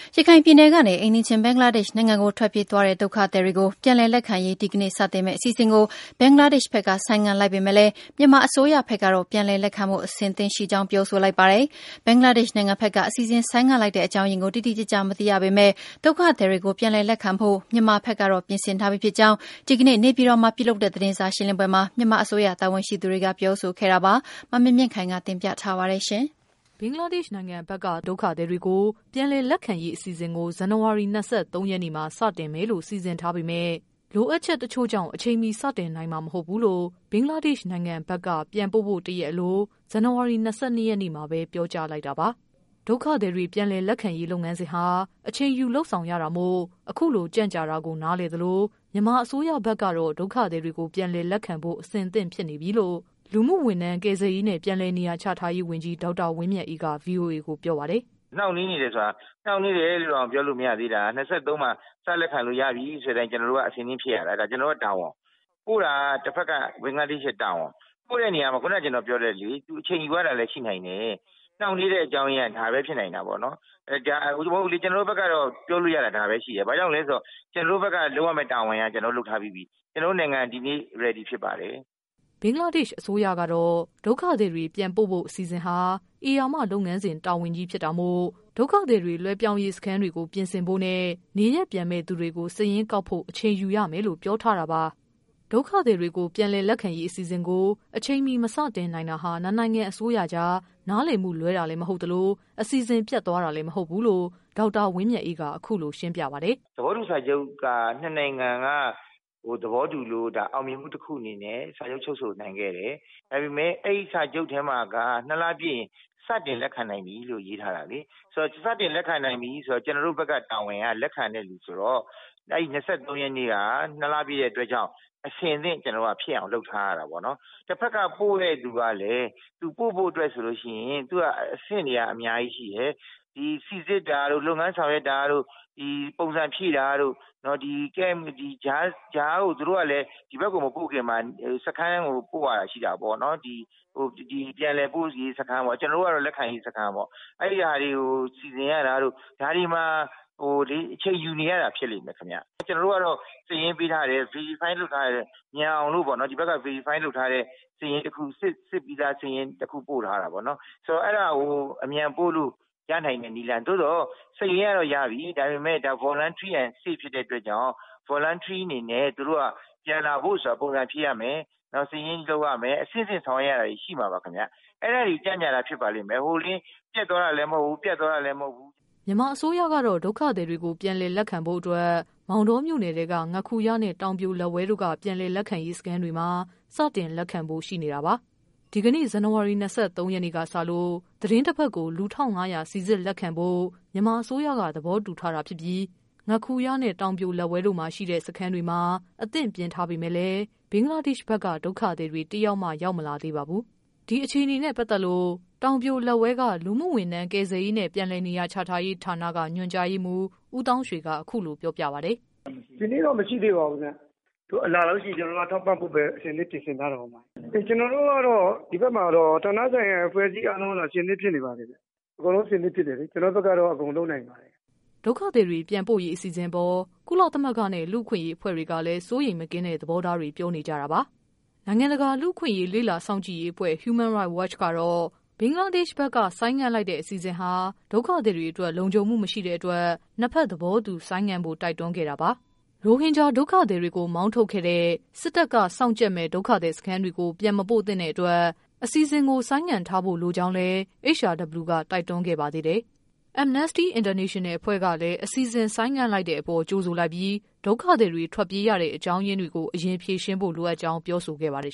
ရခိုင်ပြည်နယ်ကနေအိမ်နီးချင်းဘင်္ဂလားဒေ့ရှ်နိုင်ငံကိုထွက်ပြေးသွားတဲ့ဒုက္ခသည်တွေကိုပြန်လည်လက်ခံရေးဒီကနေ့စတင်မယ့်အစီအစဉ်ကိုဘင်္ဂလားဒေ့ရှ်ဘက်ကဆိုင်းငံ့လိုက်ပေမဲ့လည်းမြန်မာအစိုးရဘက်ကတော့ပြန်လည်လက်ခံဖို့အဆင်သင့်ရှိကြောင်းပြောဆိုလိုက်ပါတယ်။ဘင်္ဂလားဒေ့ရှ်နိုင်ငံဘက်ကအစီအစဉ်ဆိုင်းငံ့လိုက်တဲ့အကြောင်းရင်းကိုတိတိကျကျမသိရပေမဲ့ဒုက္ခသည်တွေကိုပြန်လည်လက်ခံဖို့မြန်မာဘက်ကတော့ပြင်ဆင်ထားပြီးဖြစ်ကြောင်းဒီကနေ့နေပြည်တော်မှာပြုလုပ်တဲ့သတင်းစာရှင်းလင်းပွဲမှာမြန်မာအစိုးရတာဝန်ရှိသူတွေကပြောဆိုခဲ့တာပါ။မမြင့်မြင့်ခိုင်ကတင်ပြထားပါတယ်ရှင်။ဘင်္ဂလားဒေ့ရှ်နိုင်ငံဘက်ကဒုက္ခသည်တွေကိုပြန်လည်လက်ခံရေးအစီအစဉ်ကိုဇန်နဝါရီ23ရက်နေ့မှာစတင်မယ်လို့စီစဉ်ထားပေမဲ့လိုအပ်ချက်တချို့ကြောင့်အချိန်မီစတင်နိုင်မှာမဟုတ်ဘူးလို့ဘင်္ဂလားဒေ့ရှ်နိုင်ငံဘက်ကပြန်ပို့ဖို့တရက်လို့ဇန်နဝါရီ22ရက်နေ့မှာပဲပြောကြားလိုက်တာပါ။ဒုက္ခသည်တွေပြန်လည်လက်ခံရေးလုပ်ငန်းစဉ်ဟာအချိန်ယူလှုပ်ဆောင်ရတာမို့အခုလိုကြန့်ကြာတာကိုနားလေသလိုမြန်မာအစိုးရဘက်ကတော့ဒုက္ခသည်တွေကိုပြန်လည်လက်ခံဖို့အဆင်သင့်ဖြစ်နေပြီလို့လူမှုဝန်ထမ်းကယ်ဆယ်ရေးနဲ့ပြန်လည်နေရာချထားရေးဝန်ကြီးဒေါက်တာဝင်းမြတ်အေးက VOA ကိုပြောပါတယ်။နှောင့်နှေးနေတယ်ဆိုတာနှောင့်နှေးတယ်လို့တော့ပြောလို့မရသေးတာ23မှာစလက်ခံလို့ရပြီဆိုတဲ့ကျွန်တော်တို့ကအစဉ်သင်းဖြစ်ရတာဒါကျွန်တော်တို့တာဝန်ပို့တာတစ်ဖက်ကဘင်္ဂလားဒေ့ရှ်တာဝန်ပို့တဲ့နေရာမှာခုနကကျွန်တော်ပြောတဲ့လေသူအချိန်ယူရတာလည်းရှိနိုင်တယ်နှောင့်နှေးတဲ့အကြောင်းရင်းကဒါပဲဖြစ်နိုင်တာပေါ့နော်ဒါအခုကျွန်တော်တို့ဘက်ကတော့ပြောလို့ရတာဒါပဲရှိတယ်ဘာကြောင့်လဲဆိုတော့ကျွန်တော်တို့ဘက်ကလုံးဝမဲ့တာဝန်ကကျွန်တော်လုပ်ထားပြီးပြီကျွန်တော်တို့နိုင်ငံဒီနေ့ ready ဖြစ်ပါတယ်ဘင်္ဂလားဒေ့ရှ်အစိုးရကတော့ဒုက္ခသည်တွေပြန်ပို့ဖို့အစီအစဉ်ဟာအေယာမလုပ်ငန်းစဉ်တာဝန်ကြီးဖြစ်တာမို့ဒုက္ခသည်တွေလွှဲပြောင်းရေးစခန်းတွေကိုပြင်ဆင်ဖို့နဲ့နေရက်ပြန်မဲ့သူတွေကိုစည်ရင်းကောက်ဖို့အချိန်ယူရမယ်လို့ပြောထားတာပါဒုက္ခသည်တွေကိုပြန်လည်လက်ခံရေးအစီအစဉ်ကိုအချိန်မီမစတင်နိုင်တာဟာနိုင်ငံအစိုးရကြားနားလည်မှုလွဲတာလည်းမဟုတ်သလိုအစီအစဉ်ပြတ်သွားတာလည်းမဟုတ်ဘူးလို့ဒေါက်တာဝင်းမြတ်အေးကအခုလိုရှင်းပြပါတယ်သဘောတူစာချုပ်ကနှစ်နိုင်ငံကသဘောတူလို့ဒါအောင်မြင်မှုတစ်ခုအနေနဲ့စာချုပ်ချုပ်ဆိုနိုင်ခဲ့တယ်။ဒါပေမဲ့အဲ့ဒီစာချုပ်ထဲမှာက2လပြည့်စတင်လက်ခံနိုင်ပြီလို့ရေးထားတာလေ။ဆိုတော့စတင်လက်ခံနိုင်ပြီဆိုတော့ကျွန်တော်တို့ဘက်ကတာဝန်ကလက်ခံတဲ့လူဆိုတော့အဲ့ဒီ23ရက်နေ့က2လပြည့်ရဲ့အတွက်ကြောင့်အရှင်သင့်ကျွန်တော်ကဖြစ်အောင်လုပ်ထားရတာပေါ့နော်။တစ်ဖက်ကပို့တဲ့သူကလည်းသူပို့ဖို့အတွက်ဆိုလို့ရှိရင်သူကအဆင့်တွေကအများကြီးရှိတယ်။ဒီစီစစ်တာတို့လုပ်ငန်းဆောင်ရွက်တာတို့ဒီပုံစံဖြည့်တာတို့နော်ဒီကဲဒီဂျားကိုသူတို့ကလည်းဒီဘက်ကိုမပို့ခင်မှာစခန်းကိုပို့ရတာရှိတာပေါ့နော်ဒီပြန်လည်ပို့ရေးစခန်းပေါ့ကျွန်တော်တို့ကတော့လက်ခံရေးစခန်းပေါ့အဲ့ဒီဟာတွေကိုစီစဉ်ရတာတို့ဒါဒီမှာဒီအချိန်ယူနေရတာဖြစ်လိမ့်မယ်ခင်ဗျကျွန်တော်တို့ကတော့စည်ရင်းပေးထားတယ် verify လုပ်ထားတယ်ညံအောင်လို့ပေါ့နော်ဒီဘက်က verify လုပ်ထားတဲ့စည်ရင်းတစ်ခုစစ်ပြီးသားစည်ရင်းတစ်ခုပို့ထားတာပေါ့နော်ဆိုတော့အဲ့ဒါကိုအမြန်ပို့လို့ရနိုင်တဲ့နီလန်သို့တော့စည်ရင်းကတော့ရပြီဒါပေမဲ့ဒါ voluntary and safe ဖြစ်တဲ့အတွက်ကြောင့် voluntary အနေနဲ့သူတို့ကပြန်လာဖို့ဆိုပုံစံဖြည့်ရမယ်နောက်စည်ရင်းလုပ်ရမယ်အစစ်စစ်ဆောင်ရတာရှိမှာပါခင်ဗျအဲ့ဒါကြီးကြံ့ကြတာဖြစ်ပါလိမ့်မယ်ဟိုလင်းပြတ်သွားတာလည်းမဟုတ်ဘူးပြတ်သွားတာလည်းမဟုတ်ဘူးမြန်မာအစိုးရကတော့ဒုက္ခသည်တွေကိုပြန်လည်လက်ခံဖို့အတွက်မောင်တော်မြို့နယ်တွေကငခုရနဲ့တောင်ပြိုလက်ဝဲတို့ကပြန်လည်လက်ခံရေးစခန်းတွေမှာစတင်လက်ခံဖို့ရှိနေတာပါဒီကနေ့ဇန်နဝါရီ23ရက်နေ့ကစလို့သတင်းတစ်ဖက်ကိုလူ1500စီစစ်လက်ခံဖို့မြန်မာအစိုးရကသဘောတူထားတာဖြစ်ပြီးငခုရနဲ့တောင်ပြိုလက်ဝဲတို့မှာရှိတဲ့စခန်းတွေမှာအသင့်ပြင်ထားပေမဲ့လည်းဘင်္ဂလားဒေ့ရှ်ဘက်ကဒုက္ခသည်တွေတယောက်မှရောက်မလာသေးပါဘူးဒီအခြေအနေနဲ့ပတ်သက်လို့တောင်ပြိုလက်ဝဲကလူမှုဝန်ထမ်းကယ်ဆယ်ရေးနဲ့ပြန်လည်နေရာချထားရေးဌာနကညွှန်ကြားရေးမှူးဦးတောင်းရွှေကအခုလိုပြောပြပါတယ်ဒီနေ့တော့မရှိသေးပါဘူးခင်ဗျသူအလားလို့ရှိကျွန်တော်တို့ထောက်ပံ့ဖို့ပဲအရှင်လေးပြင်ဆင်ထားတော့မှာကျွန်တော်တို့ကတော့ဒီဘက်မှာတော့ဌာနဆိုင်ရာအဖွဲ့အစည်းအားလုံးကရှင်လေးဖြစ်နေပါတယ်ဗျအကုန်လုံးရှင်လေးဖြစ်တယ်လေကျွန်တော်ဘက်ကတော့အကုန်လုံးနိုင်ပါတယ်ဒုက္ခသည်တွေပြန်ပို့ရေးအစီအစဉ်ပေါ်ကုလသမဂ္ဂနဲ့လူ့အခွင့်အရေးအဖွဲ့တွေကလည်းစိုးရိမ်မကင်းတဲ့သဘောထားတွေပြောနေကြတာပါနိုင်ငံတကာလူ့အခွင့်အရေးလေ့လာစောင့်ကြည့်ရေးအဖွဲ့ Human Rights Watch ကတော့ဘင်္ဂလားဒေ့ရှ်ဘက်ကဆိုင်းငံ့လိုက်တဲ့အစီအစဉ်ဟာဒုက္ခသည်တွေအတွက်လုံခြုံမှုမရှိတဲ့အတွက်နှစ်ဖက်သဘောတူဆိုင်းငံ့ဖို့တိုက်တွန်းခဲ့တာပါရိုဟင်ဂျာဒုက္ခသည်တွေကိုမောင်းထုတ်ခဲ့တဲ့စစ်တပ်ကစောင့်ကြပ်မဲ့ဒုက္ခသည်စခန်းတွေကိုပြန်မပို့တဲ့အတွက်အစီအစဉ်ကိုဆိုင်းငံ့ထားဖို့လိုကြောင်းလဲ HRW ကတိုက်တွန်းခဲ့ပါသေးတယ်Amnesty International အဖွဲ့ကလည်းအစီအစဉ်ဆိုင်းငံ့လိုက်တဲ့အပေါ်ကြိုဆိုလိုက်ပြီးဒုက္ခသည်တွေထွက်ပြေးရတဲ့အကြောင်းရင်းတွေကိုအရင်ဖြေရှင်းဖို့လိုအပ်ကြောင်းပြောဆိုခဲ့ပါတယ်